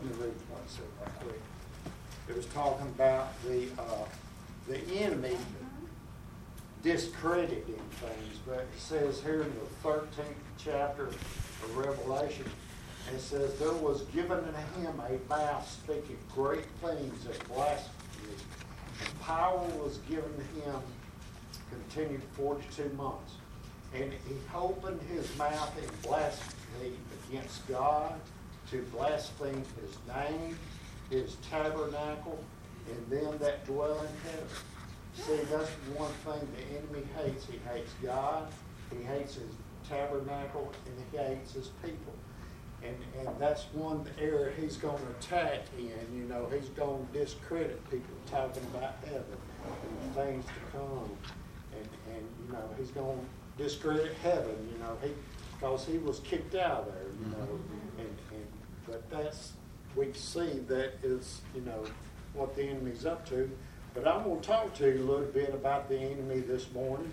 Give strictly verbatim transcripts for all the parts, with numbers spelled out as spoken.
me read what it said right quick. It was talking about the uh, the enemy discrediting things, but it says here in the thirteenth chapter of Revelation, it says there was given unto him a mouth speaking great things and blasphemy, and power was given to him, continued forty-two months. And he opened his mouth in blasphemy against God, to blaspheme his name, his tabernacle, and them that dwell in heaven. See, that's one thing the enemy hates. He hates God, he hates his tabernacle, and he hates his people. And, and that's one area he's going to attack in. You know, he's going to discredit people talking about heaven and things to come. And, and you know, he's going to discredit heaven, you know, he because he was kicked out of there, you know. And, and but that's, we see that is, you know, what the enemy's up to. But I'm going to talk to you a little bit about the enemy this morning.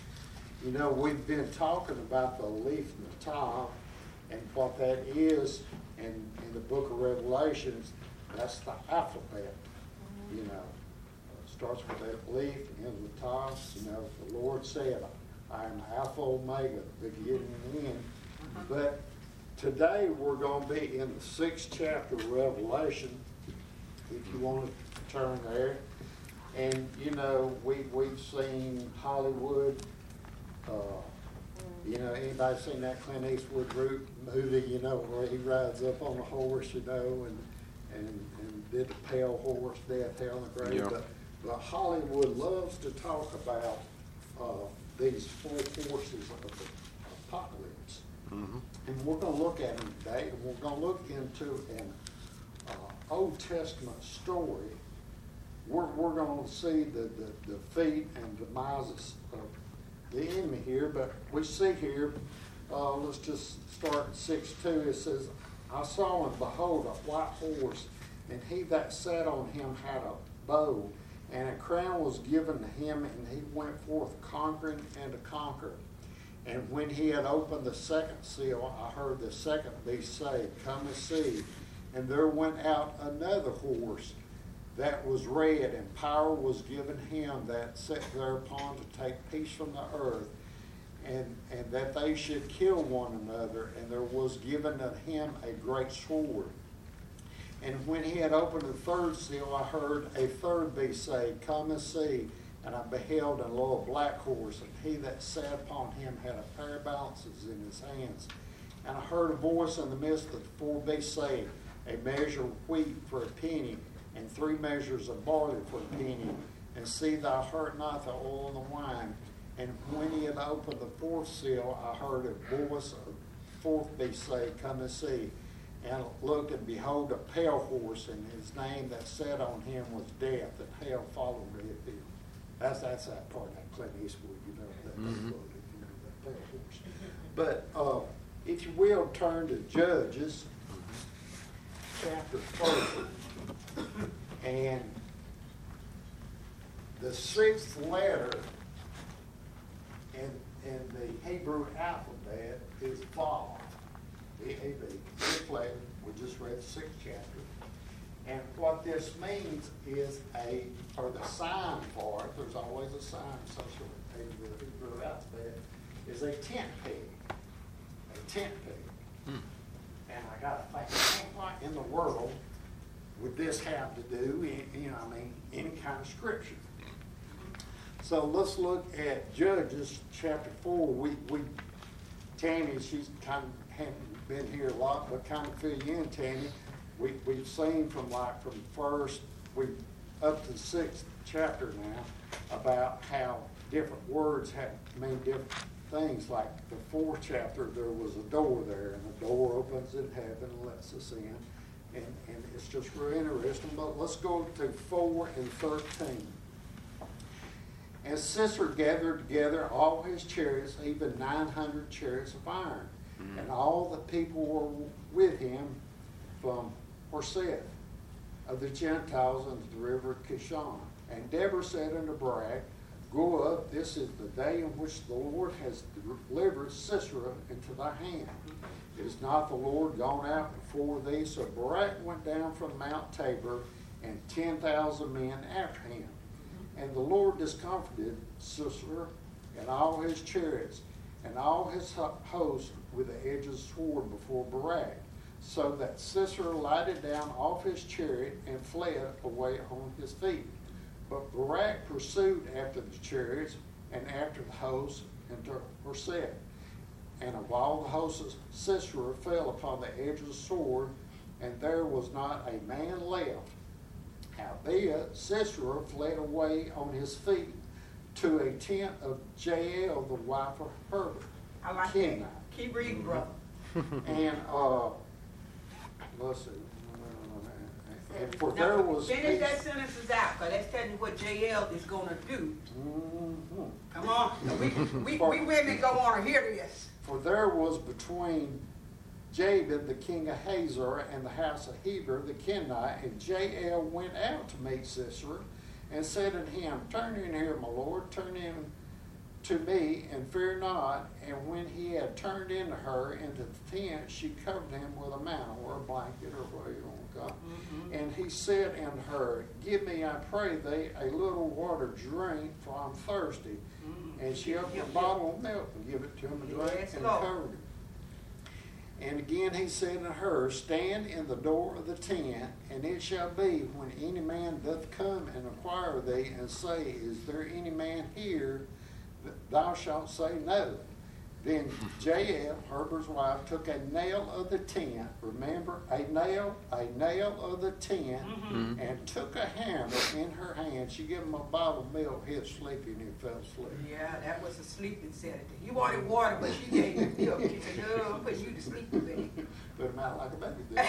You know, we've been talking about the Aleph Natah and what that is in, in the book of Revelations. That's the alphabet, you know. It starts with that Aleph and ends with Tah. You know, the Lord said, I am Alpha Omega, the beginning and the end. But today we're going to be in the sixth chapter of Revelation, if you want to turn there. And, you know, we, we've seen Hollywood. Uh, you know, anybody seen that Clint Eastwood route movie, you know, where he rides up on a horse, you know, and and, and did the pale horse, death, hell, and the grave. Yeah. But, but Hollywood loves to talk about uh, these four forces of the apocalypse. Mm-hmm. And we're going to look at them today, and we're going to look into an uh, Old Testament story. We're, we're going to see the, the defeat and demise of the enemy here, but we see here, uh, let's just start at six two. It says, I saw and behold a white horse, and he that sat on him had a bow, and a crown was given to him, and he went forth conquering and to conquer. And when he had opened the second seal, I heard the second beast say, Come and see. And there went out another horse that was red, and power was given him that sat thereupon to take peace from the earth, and, and that they should kill one another. And there was given unto him a great sword. And when he had opened the third seal, I heard a third beast say, Come and see. And I beheld, and lo, a black horse, and he that sat upon him had a pair of balances in his hands. And I heard a voice in the midst of the four beasts say, A measure of wheat for a penny, and three measures of barley for a penny, and see thou hurt not the oil and the wine. And when he had opened the fourth seal, I heard a voice of the fourth beast say, Come and see. And looked, and behold, a pale horse, and his name that sat on him was Death, and hell followed him. That's that's that part of that Clint Eastwood, you know, that, mm-hmm. you know, that pale horse. But uh, if you will, turn to Judges, chapter thirty. And the sixth letter in, in the Hebrew alphabet is Vav, V A V, sixth letter. We just read the sixth chapter. And what this means is a, or the sign for it, there's always a sign associated with the Hebrew alphabet, is a tent peg. A tent peg. Hmm. And I got to think, what in the world would this have to do, in, you know, I mean, any kind of scripture? So let's look at Judges chapter four. We, we Tammy, she's kind of hadn't been here a lot, but kind of fill you in, Tammy. We, we've seen from like from first, we up to the sixth chapter now, about how different words have mean different things. Like the fourth chapter, there was a door there, and the door opens in heaven and lets us in. And, and it's just real interesting. But let's go to four and thirteen. And Sisera gathered together all his chariots, even nine hundred chariots of iron. Mm-hmm. And all the people were with him from Horseth of the Gentiles unto the river Kishon. And Deborah said unto Barak, Go up, this is the day in which the Lord has delivered Sisera into thy hand. Is not the Lord gone out before thee? So Barak went down from Mount Tabor, and ten thousand men after him. And the Lord discomfited Sisera and all his chariots and all his host with the edge of the sword before Barak, so that Sisera lighted down off his chariot and fled away on his feet. But Barak pursued after the chariots and after the host into Harseth. And of all the hosts of Sisera fell upon the edge of the sword, and there was not a man left. Howbeit Sisera fled away on his feet to a tent of Jael, the wife of Herbert. I like Kenite. that. Keep reading, brother. And uh, let's see. And for there was finish peace. that sentences out, because that's telling you what J L is going to do. Mm-hmm. Come on. We, we, we women go on to hear this. For there was between Jabin, the king of Hazor, and the house of Heber, the Kenite, and Jael went out to meet Sisera, and said unto him, Turn in here, my lord, turn in to me, and fear not. And when he had turned into her into the tent, she covered him with a mantle or a blanket or whatever you want to call it. Mm-hmm. And he said unto her, Give me, I pray thee, a little water drink, for I'm thirsty. Mm-hmm. And she opened a bottle of milk and gave it to him to drink, yes, and Lord. covered him. And again he said unto her, Stand in the door of the tent, and it shall be, when any man doth come and inquire thee, and say, Is there any man here? That thou shalt say, No. Then Jael, Herbert's wife, took a nail of the tent, remember, a nail, a nail of the tent, mm-hmm. and took a hammer in her hand. She gave him a bottle of milk, he was sleepy, and he fell asleep. Yeah, that was a sleeping sedative. He wanted water, but she gave him milk. She said, No, I'm putting you to sleep with it. Put him out like a baby did.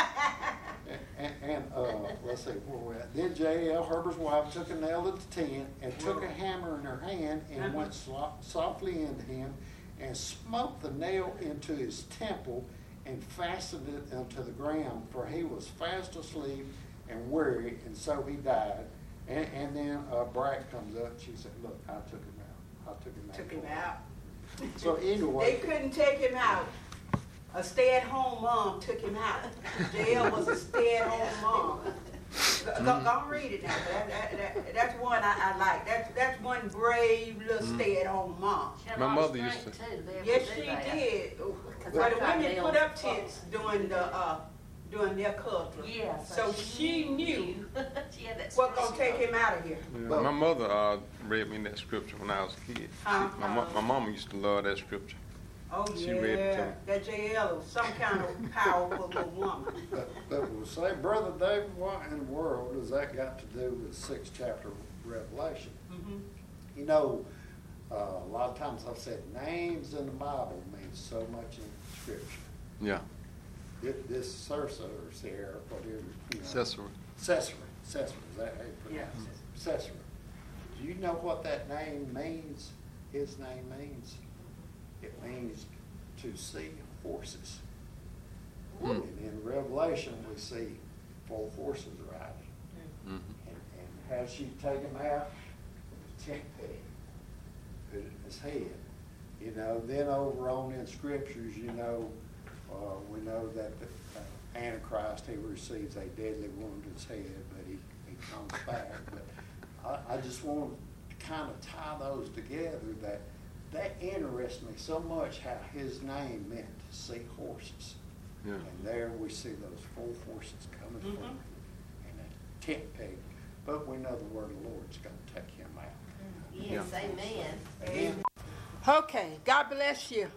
and and uh, let's see, where we at? Then Jael, Herbert's wife, took a nail of the tent, and took a hammer in her hand, and uh-huh. went so- softly into him, and smote the nail into his temple, and fastened it unto the ground, for he was fast asleep and weary, and so he died. And, and then uh, Barak comes up, and she said, Look, I took him out. I took him out. Took him out. So anyway. They couldn't take him out. A stay-at-home mom took him out. Jael was a stay-at-home mom. Go, go, go read it now. That, that, that, that's one I, I like. That's that's one brave little mm. stay-at-home mom. My mother used to. Yes, she did. But the women put up tents during the uh, during their culture. Yeah. So, so she, she knew she had that what gonna take him out of here. Yeah, my mother uh, read me that scripture when I was a kid. Huh? My, mo- my mama used to love that scripture. Oh she yeah, read it to me. That J L was some kind of powerful little woman. But, but we'll say, Brother David, what in the world has that got to do with the sixth chapter of Revelation? Mm-hmm. You know, uh, a lot of times I've said names in the Bible mean so much in Scripture. Yeah. This, this Sisera, Sarah, whatever. You know, Sisera. Sisera. Sisera, is that how you pronounce Yeah. it? Sisera. Do you know what that name means? His name means? It means to see horses. Mm. And in Revelation, we see four horses riding. Mm-hmm. And, and how she take him out? Tent peg. Put it in his head. You know, then over on in scriptures, you know, uh, we know that the uh, Antichrist, he receives a deadly wound to his head, but he, he comes back. But I, I just want to kind of tie those together, that that interests me so much, how his name meant to see horses. Yeah. And there we see those four horses coming mm-hmm. forward and a tent peg. But we know the word of the Lord's going to take him out. Yes, yeah. Amen. Amen. Okay, God bless you.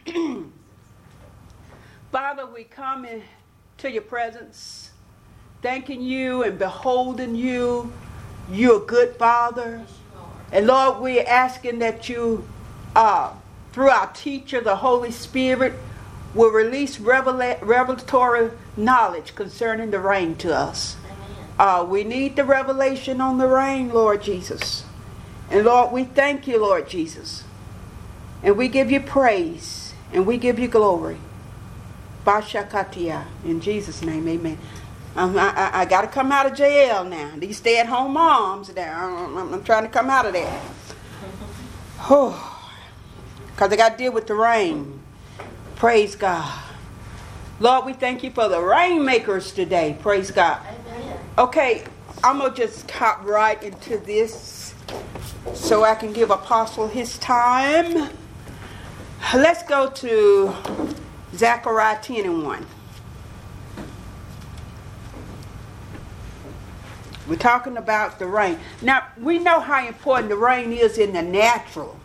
Father, we come into your presence, thanking you and beholding you. You're a good Father. And Lord, we're asking that you Uh, through our teacher, the Holy Spirit, will release revela- revelatory knowledge concerning the rain to us. Uh, we need the revelation on the rain, Lord Jesus. And Lord, we thank you, Lord Jesus. And we give you praise. And we give you glory. Bashakatia. In Jesus' name, amen. Um, I, I, I got to come out of jail now. These stay-at-home moms, I'm, I'm, I'm trying to come out of there. Oh. Because I got to deal with the rain. Praise God. Lord, we thank you for the rainmakers today. Praise God. Amen. Okay, I'm going to just hop right into this so I can give Apostle his time. Let's go to Zechariah ten and one. We're talking about the rain. Now, we know how important the rain is in the natural.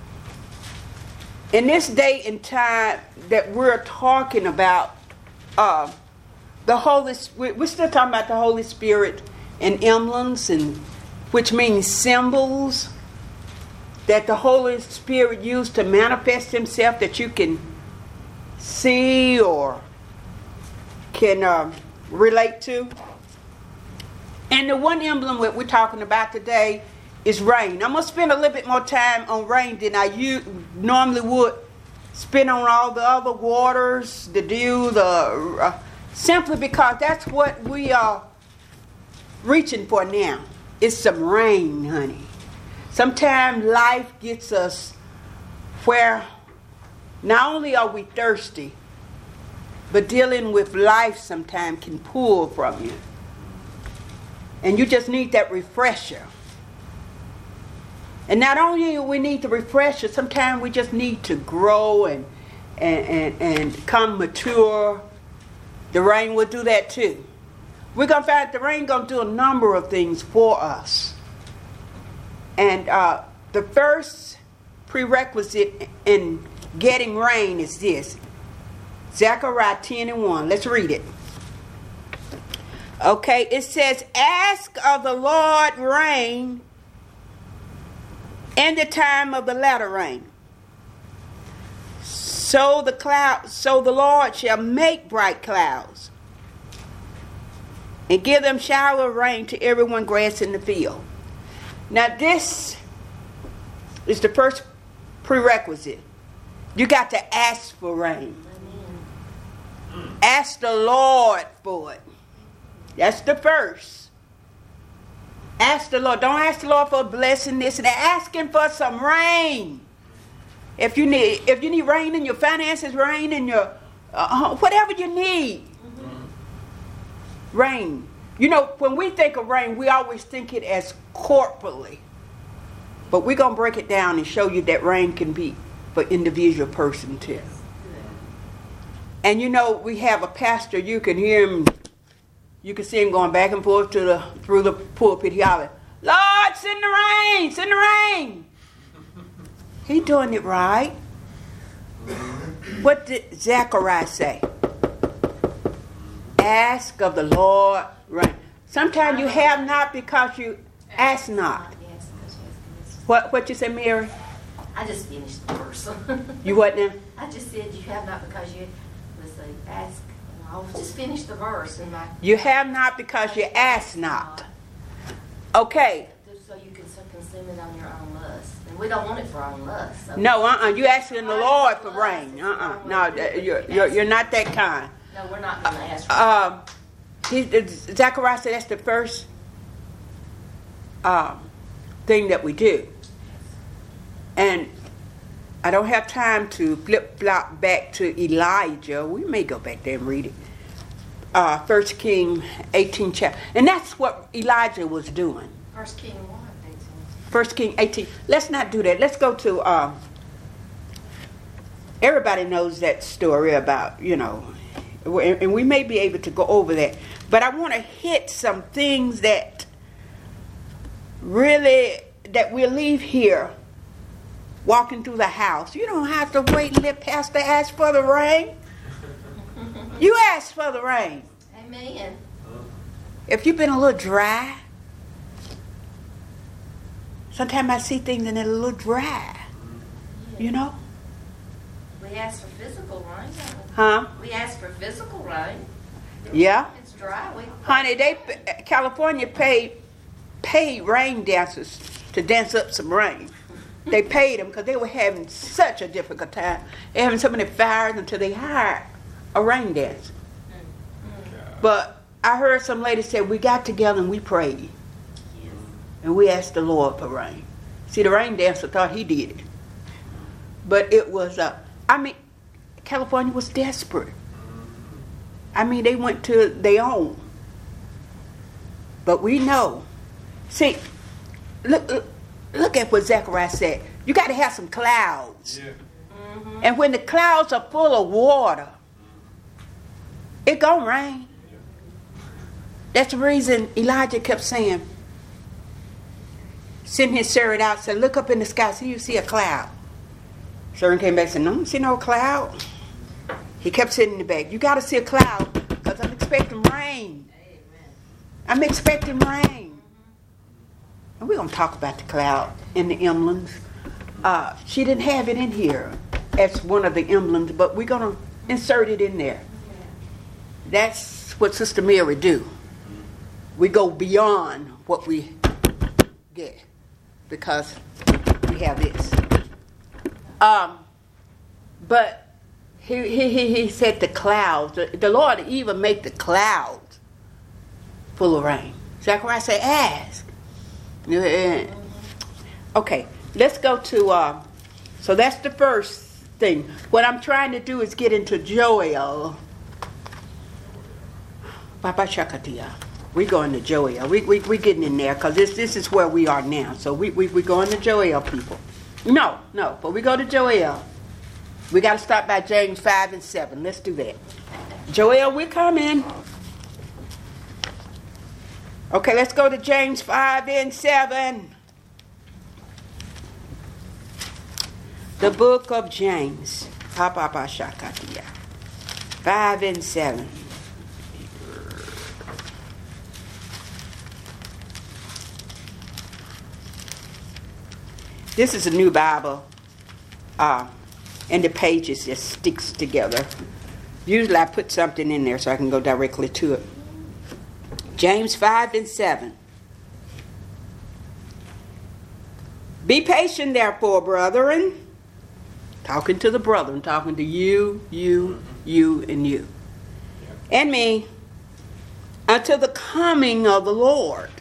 In this day and time that we're talking about, uh, the Holy Spirit, we're still talking about the Holy Spirit and emblems, and which means symbols that the Holy Spirit used to manifest himself that you can see or can uh, relate to. And the one emblem that we're talking about today is rain. I'm going to spend a little bit more time on rain than I u- normally would spend on all the other waters, the dew, the uh, simply because that's what we are reaching for now. It's some rain, honey. Sometimes life gets us where not only are we thirsty, but dealing with life sometimes can pull from you. And you just need that refresher. And not only do we need the refresher, sometimes we just need to grow and, and, and, and become mature. The rain will do that too. We're going to find the rain going to do a number of things for us. And uh, the first prerequisite in getting rain is this. Zechariah ten and one. Let's read it. Okay, it says, ask of the Lord rain in the time of the latter rain. So the cloud, so the Lord shall make bright clouds and give them shower of rain to everyone grass in the field. Now this is the first prerequisite. You got to ask for rain. Amen. Ask the Lord for it. That's the first. Ask the Lord. Don't ask the Lord for a blessing this and that. Ask him for some rain. If you need, if you need rain in your finances, rain in your, uh, whatever you need. Mm-hmm. Rain. You know, when we think of rain, we always think it as corporately. But we're going to break it down and show you that rain can be for individual person too. And you know, we have a pastor, you can hear him. You can see him going back and forth to the through the pulpit. He hollering, Lord, send the rain, send the rain. He doing it right. What did Zechariah say? Ask of the Lord rain. Sometimes you have not because you ask not. What what you say, Mary? I just finished the verse. You what now? I just said you have not because you, let's say, ask. I'll just finish the verse and my. You have not because you ask not. Okay. Just so you can so consume it on your own lust, and we don't want it for our own lust. So No, uh-uh. You asking the Lord for rain. Uh-uh. No, you're you're you're not that kind. No, we're not going to ask for Um, he, Zechariah said that's the first um, thing that we do. And I don't have time to flip-flop back to Elijah. We may go back there and read it. Uh, First King eighteen chapter. And that's what Elijah was doing. First King one, eighteen. First King eighteen. Let's not do that. Let's go to, um, everybody knows that story about, you know, and we may be able to go over that. But I want to hit some things that really, that we'll leave here walking through the house. You don't have to wait and let Pastor ask for the rain. You ask for the rain. Amen. If you've been a little dry, sometimes I see things and they're a little dry. You know? We ask for physical rain. Huh? We ask for physical rain. Yeah. If it's dry, we. Honey, they California paid paid rain dancers to dance up some rain. They paid them because they were having such a difficult time. They having so many fires until they hired a rain dancer. But I heard some lady say, we got together and we prayed. Yes. And we asked the Lord for rain. See, the rain dancer thought he did it. But it was, uh, I mean, California was desperate. I mean, they went to their own. But we know. See, look, look, look at what Zechariah said. You got to have some clouds. Yeah. Mhm. And when the clouds are full of water, it gonna rain. That's the reason Elijah kept saying, sending his servant out, said, look up in the sky, see you see a cloud. Servant came back and said, no, I don't see no cloud. He kept sitting in the back. You got to see a cloud because I'm expecting rain. I'm expecting rain. And we're going to talk about the cloud and the emblems. Uh, she didn't have it in here as one of the emblems, but we're going to insert it in there. That's what Sister Mary do. We go beyond what we get because we have this. Um, but he, he, he, he said the clouds. The, the Lord even make the clouds full of rain. Zechariah said, ask. Okay, let's go to, uh, so that's the first thing. What I'm trying to do is get into Joel. Baba Shakatia. We're going to Joel. We, we, we're getting in there because this, this is where we are now. So we, we, we're going to Joel, people. No, no, but we go to Joel. We got to start by James five and seven. Let's do that. Joel, we're coming. Okay, let's go to James five and seven. The book of James. five and seven. This is a new Bible, uh, and the pages just sticks together. Usually I put something in there so I can go directly to it. James five and seven. Be patient, therefore, brethren. Talking to the brethren, talking to you, you, you, and you. And me. Until the coming of the Lord.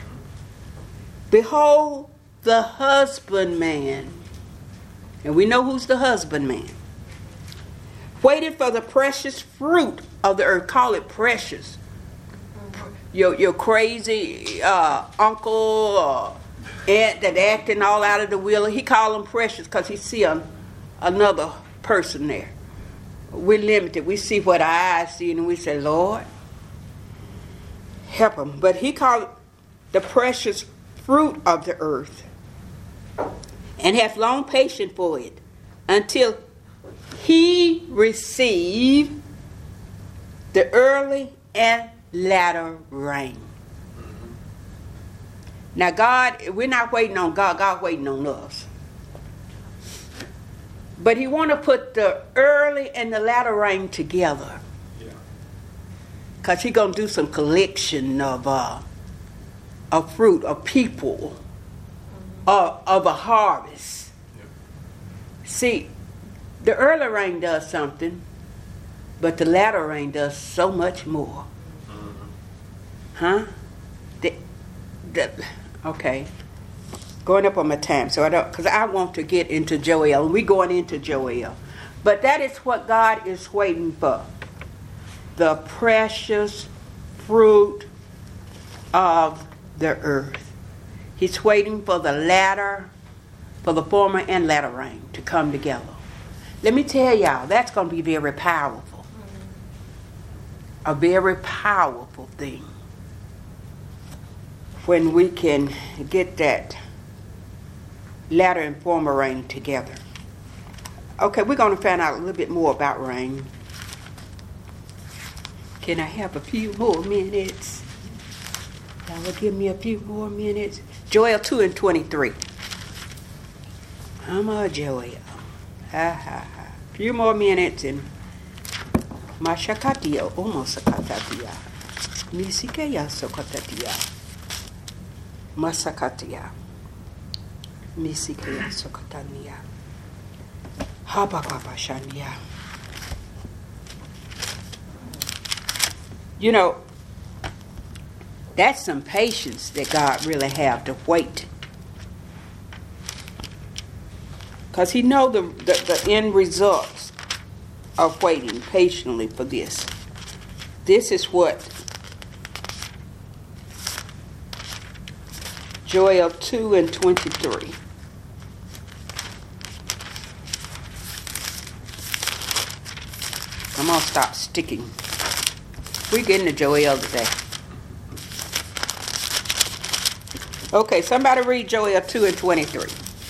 Behold, the husbandman, and we know who's the husbandman, waited for the precious fruit of the earth. Call it precious. Your your crazy uh, uncle or aunt that acting all out of the wheel, he call them precious because he see an, another person there. We're limited. We see what our eyes see, and we say, Lord, help him. But he called the precious fruit of the earth, and hath long patience for it, until he receive the early and latter rain. Now God, we're not waiting on God, God's waiting on us. But he want to put the early and the latter rain together. Because he's going to do some collection of, uh, of fruit, of people, uh, of a harvest. See, the early rain does something, but the latter rain does so much more. Huh? The, the, okay. Going up on my time, so I don't, because I want to get into Joel. We're going into Joel. But that is what God is waiting for. The precious fruit of the earth. He's waiting for the latter, for the former and latter rain to come together. Let me tell y'all, that's going to be very powerful. A very powerful thing. When we can get that latter and former rain together. Okay, we're going to find out a little bit more about rain. Can I have a few more minutes? Y'all will give me a few more minutes. Joel two and twenty-three. I'm a Joel. Ha ha ha. A few more minutes and Mashakatia, almost Sakatatia. Misikeya Sokatatia. Masakatia. Misikeya Sokatania. Habababashania. You know, that's some patience that God really have to wait. Because he know the, the, the end results of waiting patiently for this. this is what Joel two and twenty-three. I'm gonna stop sticking. We're getting to Joel today. Okay, somebody read Joel two and twenty-three.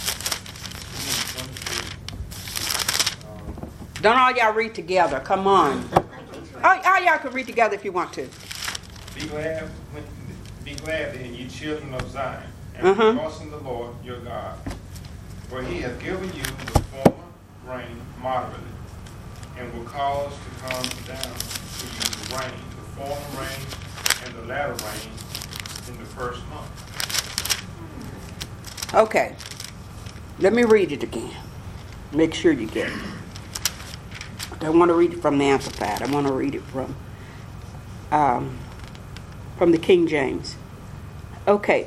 Don't all y'all read together. Come on. All, all y'all can read together if you want to. Be glad, when, be glad then, you children of Zion, and Uh-huh. rejoice in the Lord your God. For he has given you the former rain moderately, and will cause to come down to you the rain, the former rain and the latter rain in the first month. Okay. Let me read it again. Make sure you get it. I don't want to read it from the Amplified. I want to read it from um, from the King James. Okay.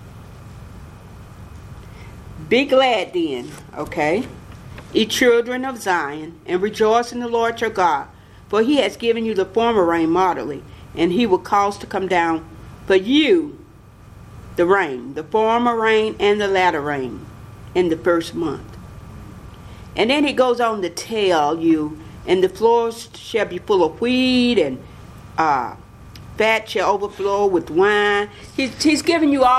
Be glad then, okay, ye children of Zion, and rejoice in the Lord your God, for he has given you the former rain moderately, and he will cause to come down for you the rain, the former rain and the latter rain in the first month. And then he goes on to tell you, and the floors shall be full of wheat, and uh, fat shall overflow with wine. He's, he's giving you all